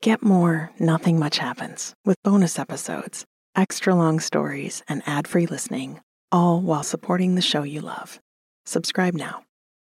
Get more Nothing Much Happens with bonus episodes, extra long stories, and ad-free listening, all while supporting the show you love. Subscribe now.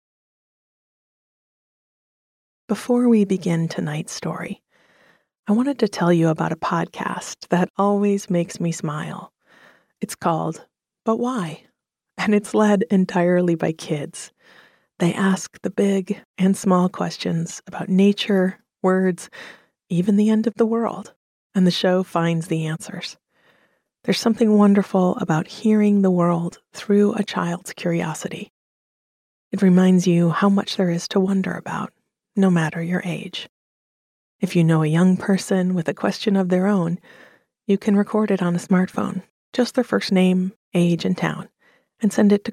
Before we begin tonight's story, I wanted to tell you about a podcast that always makes me smile. It's called But Why? And it's led entirely by kids. They ask the big and small questions about nature, words, even the end of the world, and the show finds the answers. There's something wonderful about hearing the world through a child's curiosity. It reminds you how much there is to wonder about, no matter your age. If you know a young person with a question of their own, you can record it on a smartphone, just their first name, age, and town, and send it to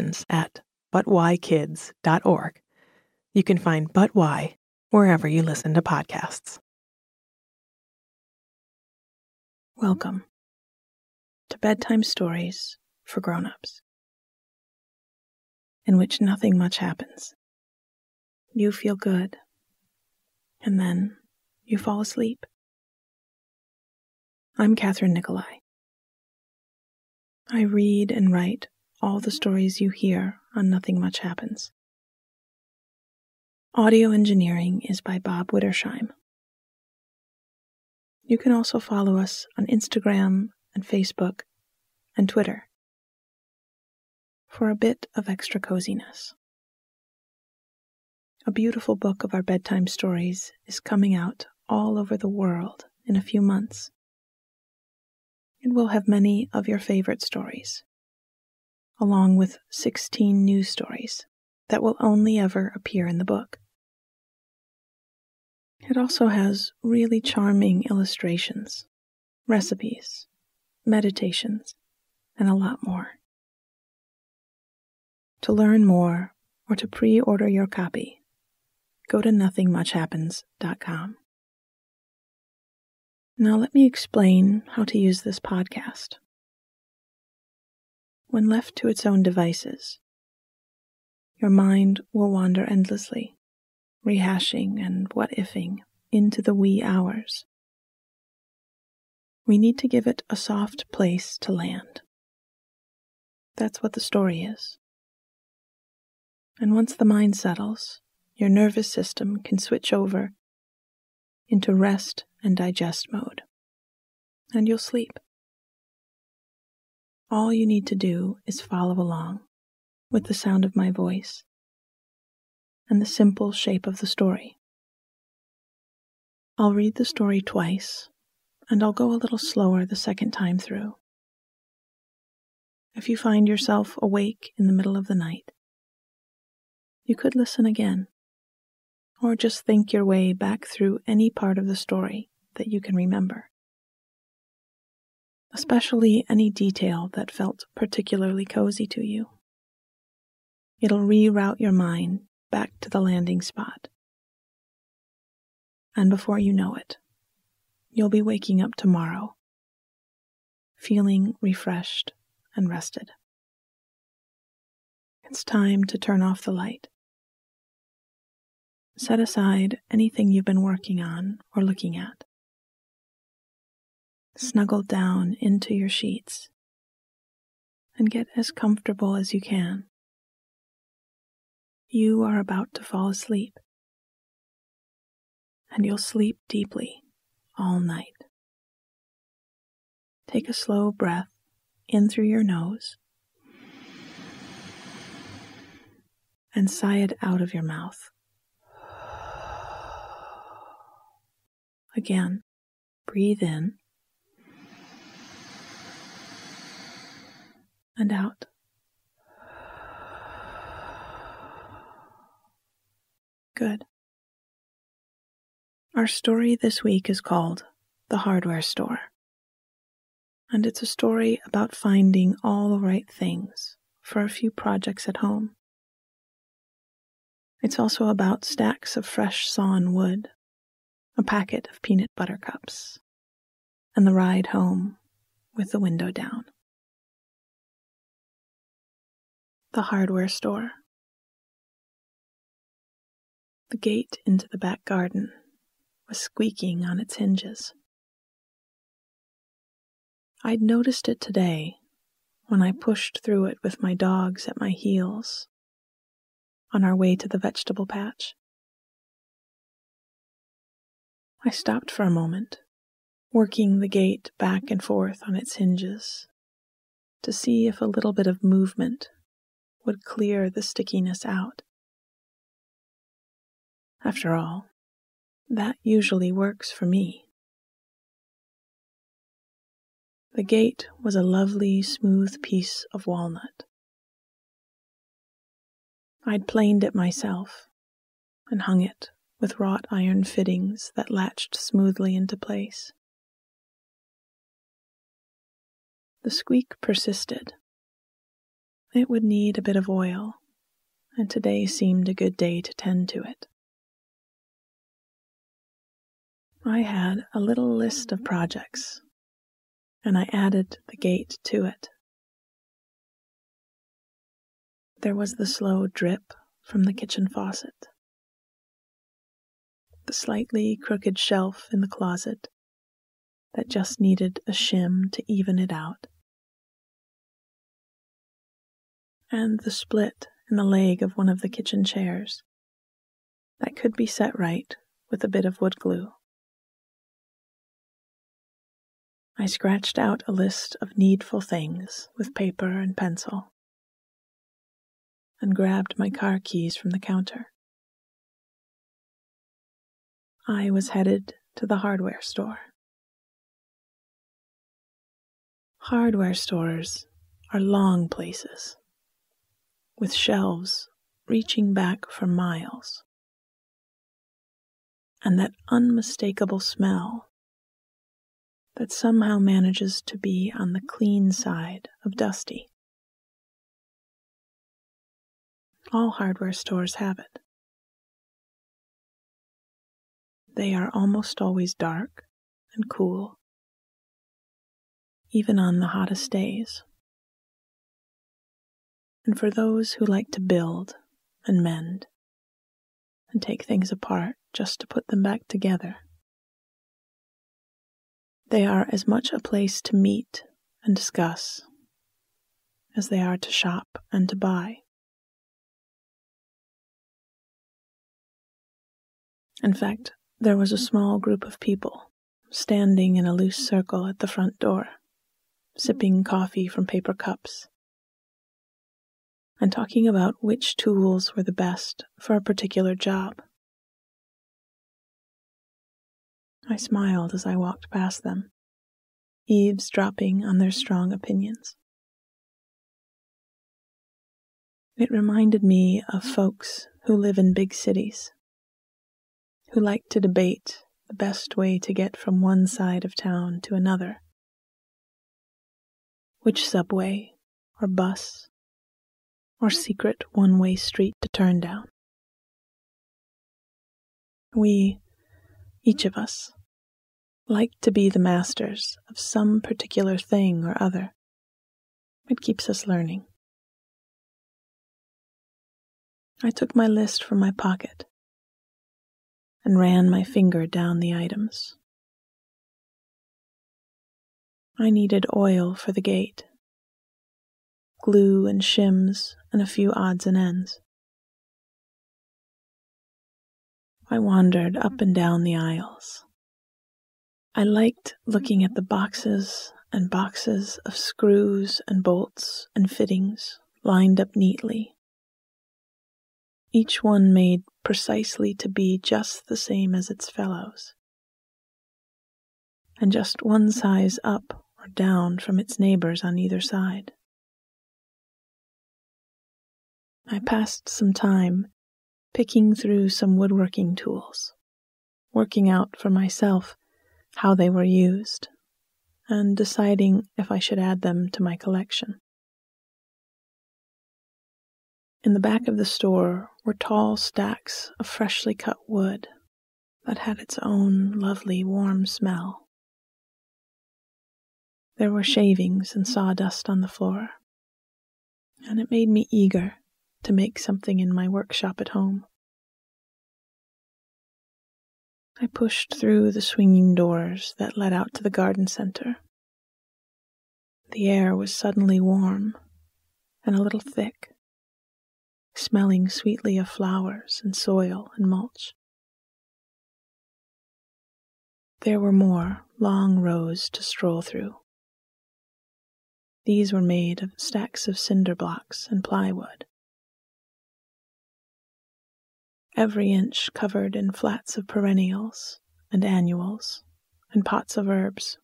questions@butwhykids.org. You can find But Why wherever you listen to podcasts. Welcome to Bedtime Stories for Grown-Ups, in which nothing much happens. You feel good, and then you fall asleep. I'm Catherine Nicolai. I read and write all the stories you hear on Nothing Much Happens. Audio engineering is by Bob Wittersheim. You can also follow us on Instagram and Facebook and Twitter for a bit of extra coziness. A beautiful book of our bedtime stories is coming out all over the world in a few months. It will have many of your favorite stories, along with 16 new stories that will only ever appear in the book. It also has really charming illustrations, recipes, meditations, and a lot more. To learn more or to pre-order your copy, go to nothingmuchhappens.com. Now let me explain how to use this podcast. When left to its own devices, your mind will wander endlessly, rehashing and what-ifing into the wee hours. We need to give it a soft place to land. That's what the story is. And once the mind settles, your nervous system can switch over into rest and digest mode, and you'll sleep. All you need to do is follow along with the sound of my voice and the simple shape of the story. I'll read the story twice, and I'll go a little slower the second time through. If you find yourself awake in the middle of the night, you could listen again, or just think your way back through any part of the story that you can remember, especially any detail that felt particularly cozy to you. It'll reroute your mind back to the landing spot. And before you know it, you'll be waking up tomorrow, feeling refreshed and rested. It's time to turn off the light. Set aside anything you've been working on or looking at. Snuggle down into your sheets and get as comfortable as you can. You are about to fall asleep, and you'll sleep deeply all night. Take a slow breath in through your nose and sigh it out of your mouth. Again, breathe in and out. Good. Our story this week is called The Hardware Store, and it's a story about finding all the right things for a few projects at home. It's also about stacks of fresh sawn wood, a packet of peanut butter cups, and the ride home with the window down. The Hardware Store. The gate into the back garden was squeaking on its hinges. I'd noticed it today when I pushed through it with my dogs at my heels on our way to the vegetable patch. I stopped for a moment, working the gate back and forth on its hinges to see if a little bit of movement would clear the stickiness out. After all, that usually works for me. The gate was a lovely, smooth piece of walnut. I'd planed it myself and hung it with wrought iron fittings that latched smoothly into place. The squeak persisted. It would need a bit of oil, and today seemed a good day to tend to it. I had a little list of projects, and I added the gate to it. There was the slow drip from the kitchen faucet, the slightly crooked shelf in the closet that just needed a shim to even it out, and the split in the leg of one of the kitchen chairs that could be set right with a bit of wood glue. I scratched out a list of needful things with paper and pencil and grabbed my car keys from the counter. I was headed to the hardware store. Hardware stores are long places, with shelves reaching back for miles, and that unmistakable smell that somehow manages to be on the clean side of dusty. All hardware stores have it. They are almost always dark and cool, even on the hottest days. And for those who like to build and mend and take things apart just to put them back together, they are as much a place to meet and discuss as they are to shop and to buy. In fact, there was a small group of people standing in a loose circle at the front door, sipping coffee from paper cups and talking about which tools were the best for a particular job. I smiled as I walked past them, eavesdropping on their strong opinions. It reminded me of folks who live in big cities, who like to debate the best way to get from one side of town to another, which subway or bus or secret one-way street to turn down. We, each of us, like to be the masters of some particular thing or other. It keeps us learning. I took my list from my pocket and ran my finger down the items. I needed oil for the gate, glue and shims, and a few odds and ends. I wandered up and down the aisles. I liked looking at the boxes and boxes of screws and bolts and fittings lined up neatly, each one made precisely to be just the same as its fellows, and just one size up or down from its neighbors on either side. I passed some time picking through some woodworking tools, working out for myself how they were used, and deciding if I should add them to my collection. In the back of the store were tall stacks of freshly cut wood that had its own lovely warm smell. There were shavings and sawdust on the floor, and it made me eager to make something in my workshop at home. I pushed through the swinging doors that led out to the garden center. The air was suddenly warm and a little thick, smelling sweetly of flowers and soil and mulch. There were more long rows to stroll through. These were made of stacks of cinder blocks and plywood, every inch covered in flats of perennials and annuals and pots of herbs.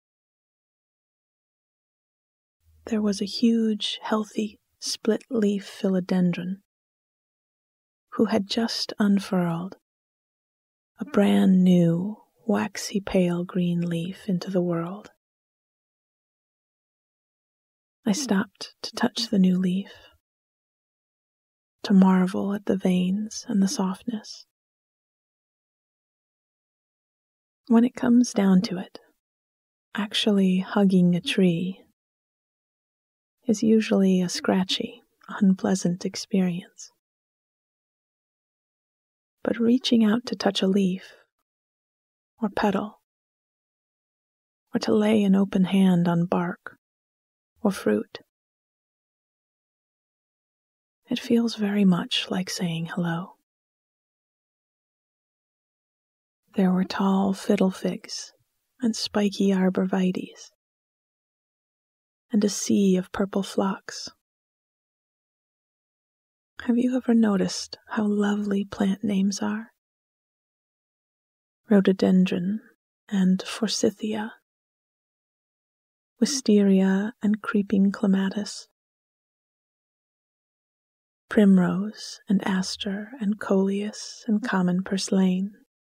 There was a huge, healthy, split-leaf philodendron who had just unfurled a brand new, waxy pale green leaf into the world. I stopped to touch the new leaf, to marvel at the veins and the softness. When it comes down to it, actually hugging a tree is usually a scratchy, unpleasant experience. But reaching out to touch a leaf, or petal, or to lay an open hand on bark or fruit, it feels very much like saying hello. There were tall fiddle figs and spiky arborvitaes, and a sea of purple phlox. Have you ever noticed how lovely plant names are? Rhododendron and forsythia, wisteria and creeping clematis, primrose and aster and coleus and common purslane.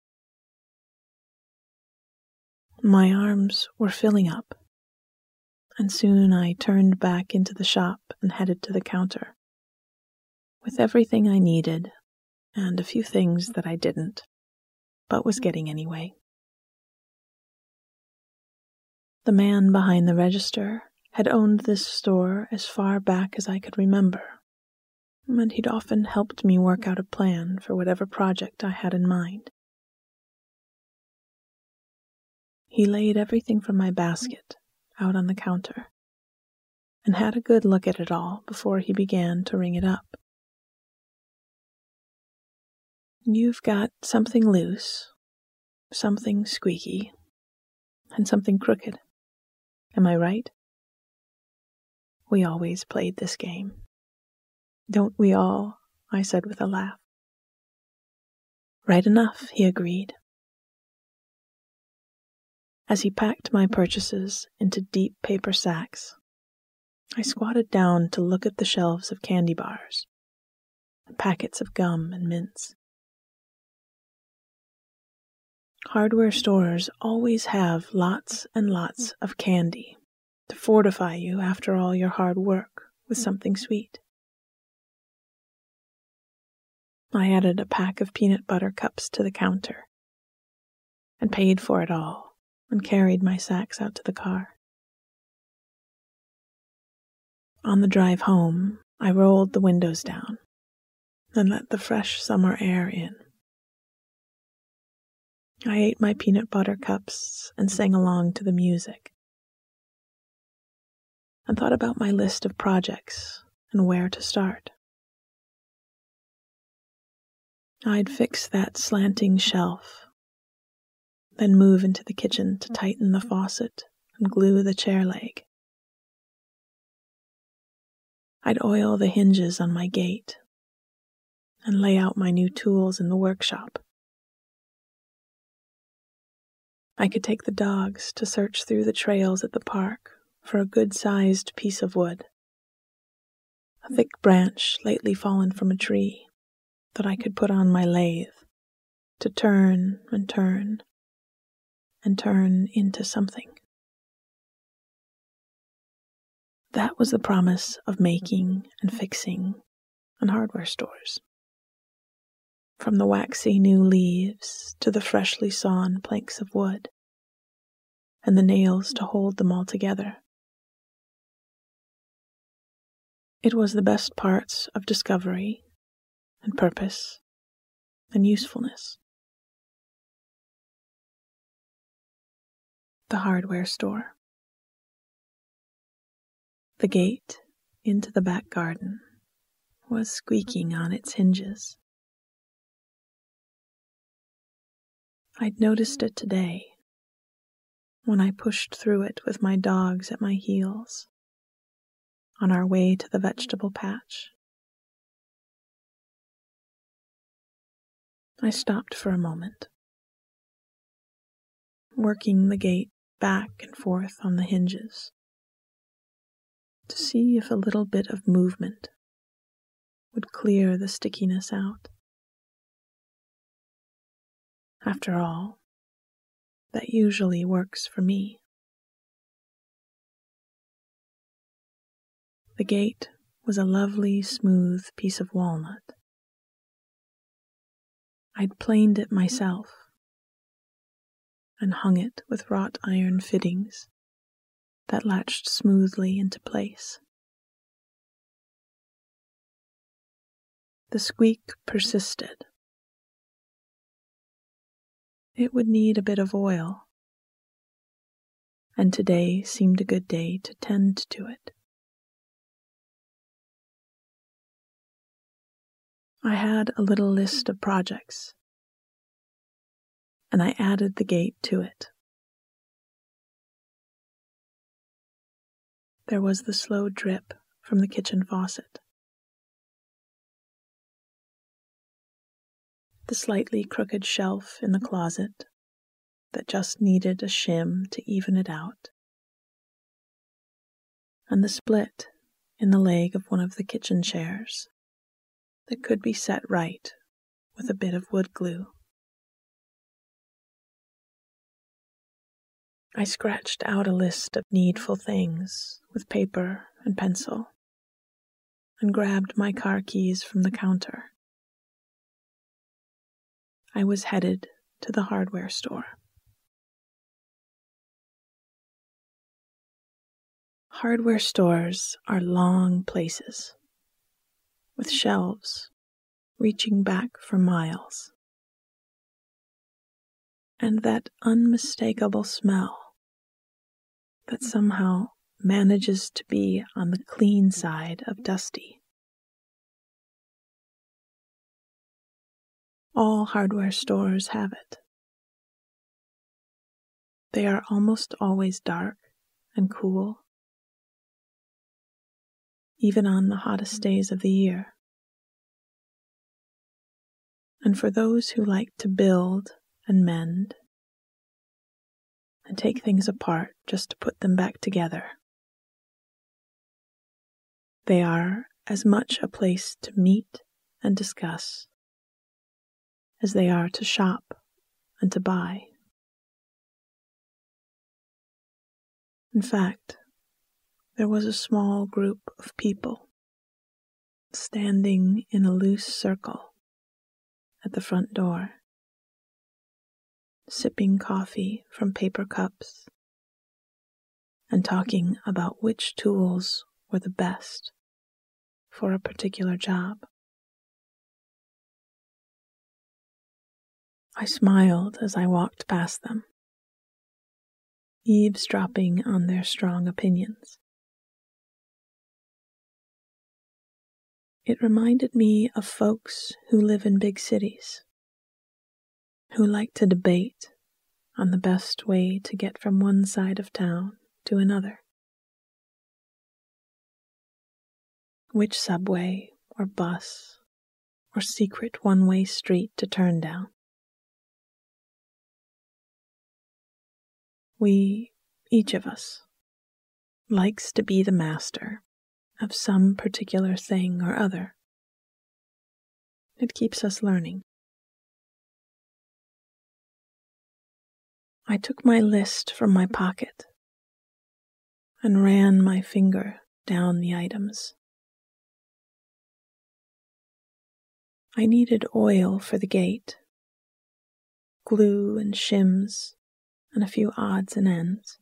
My arms were filling up, and soon I turned back into the shop and headed to the counter, with everything I needed and a few things that I didn't, but was getting anyway. The man behind the register had owned this store as far back as I could remember, and he'd often helped me work out a plan for whatever project I had in mind. He laid everything from my basket out on the counter and had a good look at it all before he began to ring it up. You've got something loose, something squeaky, and something crooked. Am I right? We always played this game. Don't we all? I said with a laugh. Right enough, he agreed. As he packed my purchases into deep paper sacks, I squatted down to look at the shelves of candy bars and packets of gum and mints. Hardware stores always have lots and lots of candy to fortify you after all your hard work with something sweet. I added a pack of peanut butter cups to the counter and paid for it all and carried my sacks out to the car. On the drive home, I rolled the windows down and let the fresh summer air in. I ate my peanut butter cups and sang along to the music, and thought about my list of projects and where to start. I'd fix that slanting shelf, then move into the kitchen to tighten the faucet and glue the chair leg. I'd oil the hinges on my gate and lay out my new tools in the workshop. I could take the dogs to search through the trails at the park for a good-sized piece of wood, a thick branch lately fallen from a tree that I could put on my lathe to turn and turn and turn into something. That was the promise of making and fixing in hardware stores. From the waxy new leaves to the freshly sawn planks of wood, and the nails to hold them all together. It was the best parts of discovery and purpose and usefulness. the hardware store. The gate into the back garden was squeaking on its hinges. I'd noticed it today when I pushed through it with my dogs at my heels on our way to the vegetable patch. I stopped for a moment, working the gate back and forth on the hinges to see if a little bit of movement would clear the stickiness out. After all, that usually works for me. The gate was a lovely, smooth piece of walnut. I'd planed it myself and hung it with wrought iron fittings that latched smoothly into place. The squeak persisted. It would need a bit of oil, and today seemed a good day to tend to it. I had a little list of projects, and I added the gate to it. There was the slow drip from the kitchen faucet, the slightly crooked shelf in the closet that just needed a shim to even it out, and the split in the leg of one of the kitchen chairs that could be set right with a bit of wood glue. I scratched out a list of needful things with paper and pencil and grabbed my car keys from the counter. I was headed to the hardware store. Hardware stores are long places, with shelves reaching back for miles, and that unmistakable smell that somehow manages to be on the clean side of dusty. All hardware stores have it. They are almost always dark and cool, even on the hottest days of the year. And for those who like to build and mend and take things apart just to put them back together, they are as much a place to meet and discuss as they are to shop and to buy. In fact, there was a small group of people standing in a loose circle at the front door, sipping coffee from paper cups and talking about which tools were the best for a particular job. I smiled as I walked past them, eavesdropping on their strong opinions. It reminded me of folks who live in big cities, who like to debate on the best way to get from one side of town to another. Which subway or bus or secret one-way street to turn down. We, each of us, likes to be the master of some particular thing or other. It keeps us learning. I took my list from my pocket and ran my finger down the items. I needed oil for the gate, glue and shims, and a few odds and ends.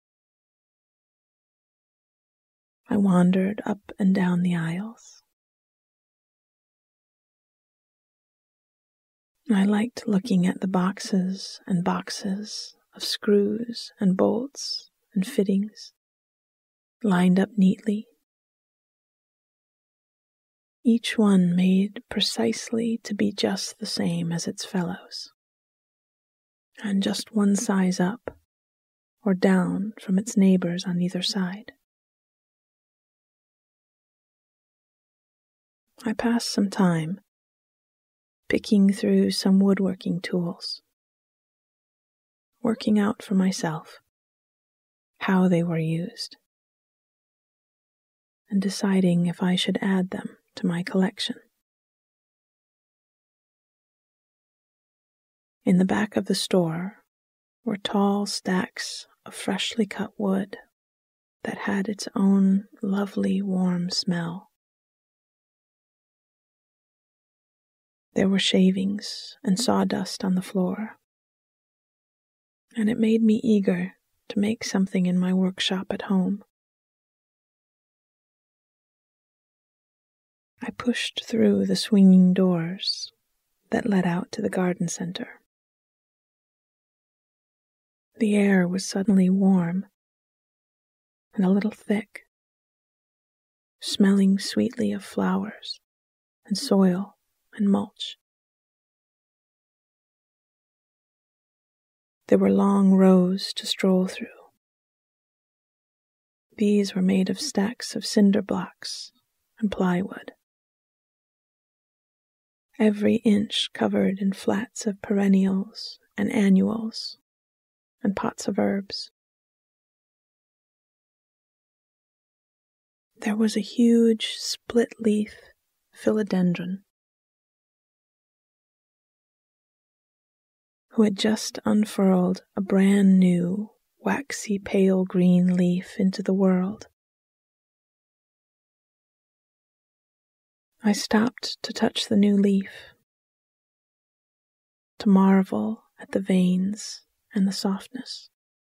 I wandered up and down the aisles. I liked looking at the boxes and boxes of screws and bolts and fittings, lined up neatly, each one made precisely to be just the same as its fellows, and just one size up or down from its neighbors on either side. I passed some time picking through some woodworking tools, working out for myself how they were used, and deciding if I should add them to my collection. In the back of the store were tall stacks of freshly cut wood that had its own lovely warm smell. There were shavings and sawdust on the floor, and it made me eager to make something in my workshop at home. I pushed through the swinging doors that led out to the garden center. The air was suddenly warm and a little thick, smelling sweetly of flowers and soil and mulch. There were long rows to stroll through. These were made of stacks of cinder blocks and plywood, every inch covered in flats of perennials and annuals and pots of herbs. There was a huge split-leaf philodendron who had just unfurled a brand new, waxy pale green leaf into the world. I stopped to touch the new leaf, to marvel at the veins and the softness.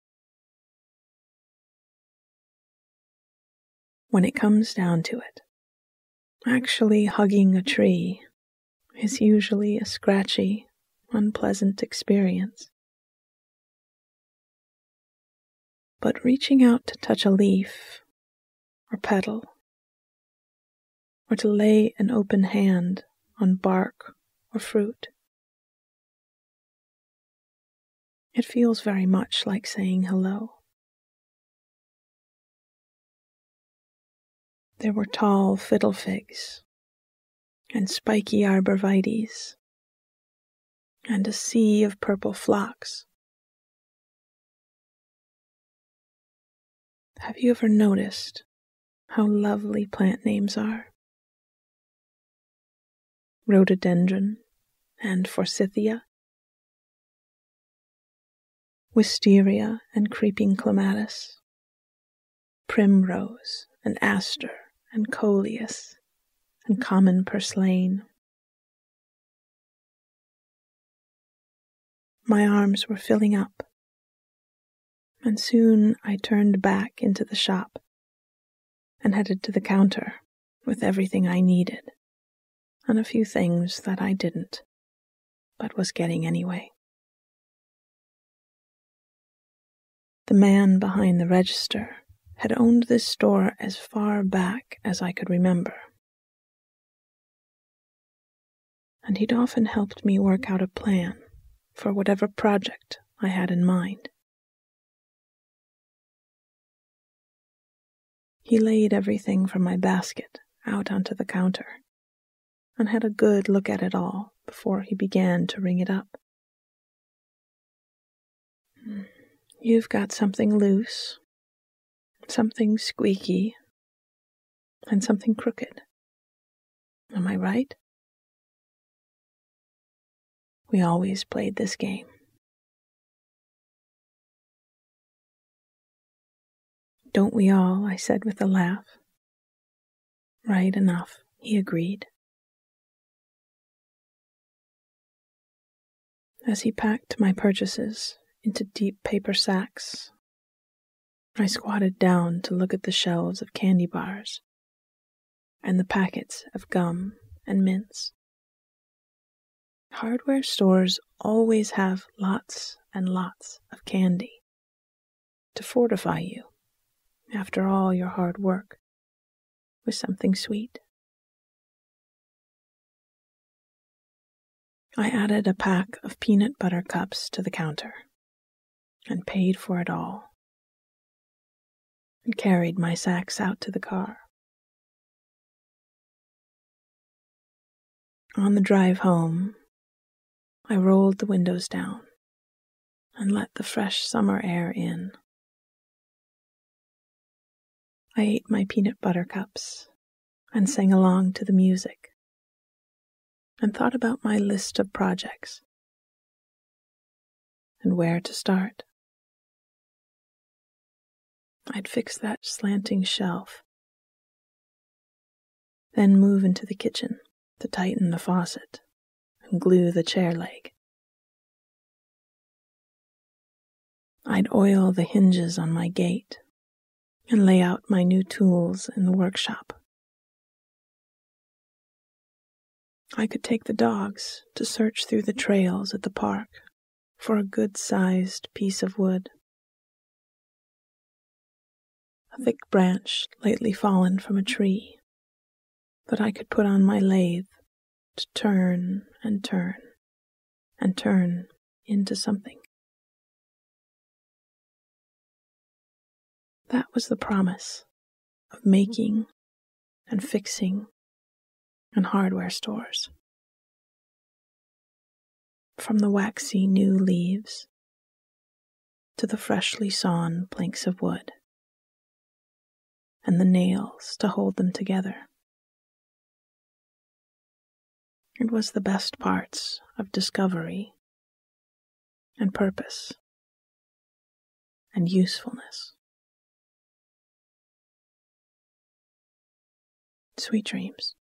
When it comes down to it, actually hugging a tree is usually a scratchy, unpleasant experience. But reaching out to touch a leaf or petal, or to lay an open hand on bark or fruit, it feels very much like saying hello. There were tall fiddle figs and spiky arborvitaes and a sea of purple phlox. Have you ever noticed how lovely plant names are? Rhododendron and forsythia, wisteria and creeping clematis, primrose and aster and coleus and common purslane. My arms were filling up, and soon I turned back into the shop and headed to the counter with everything I needed, and a few things that I didn't, but was getting anyway. The man behind the register had owned this store as far back as I could remember, and he'd often helped me work out a plan for whatever project I had in mind. He laid everything from my basket out onto the counter and had a good look at it all before he began to ring it up. You've got something loose, something squeaky, and something crooked. Am I right? We always played this game. Don't we all? I said with a laugh. Right enough, he agreed. As he packed my purchases into deep paper sacks, I squatted down to look at the shelves of candy bars and the packets of gum and mints. Hardware stores always have lots and lots of candy to fortify you after all your hard work with something sweet. I added a pack of peanut butter cups to the counter and paid for it all, and carried my sacks out to the car. On the drive home, I rolled the windows down and let the fresh summer air in. I ate my peanut butter cups and sang along to the music and thought about my list of projects and where to start. I'd fix that slanting shelf, then move into the kitchen to tighten the faucet and glue the chair leg. I'd oil the hinges on my gate and lay out my new tools in the workshop. I could take the dogs to search through the trails at the park for a good-sized piece of wood. A thick branch lately fallen from a tree that I could put on my lathe to turn and turn and turn into something. That was the promise of making and fixing and hardware stores. From the waxy new leaves to the freshly sawn planks of wood and the nails to hold them together. It was the best parts of discovery and purpose and usefulness. Sweet dreams.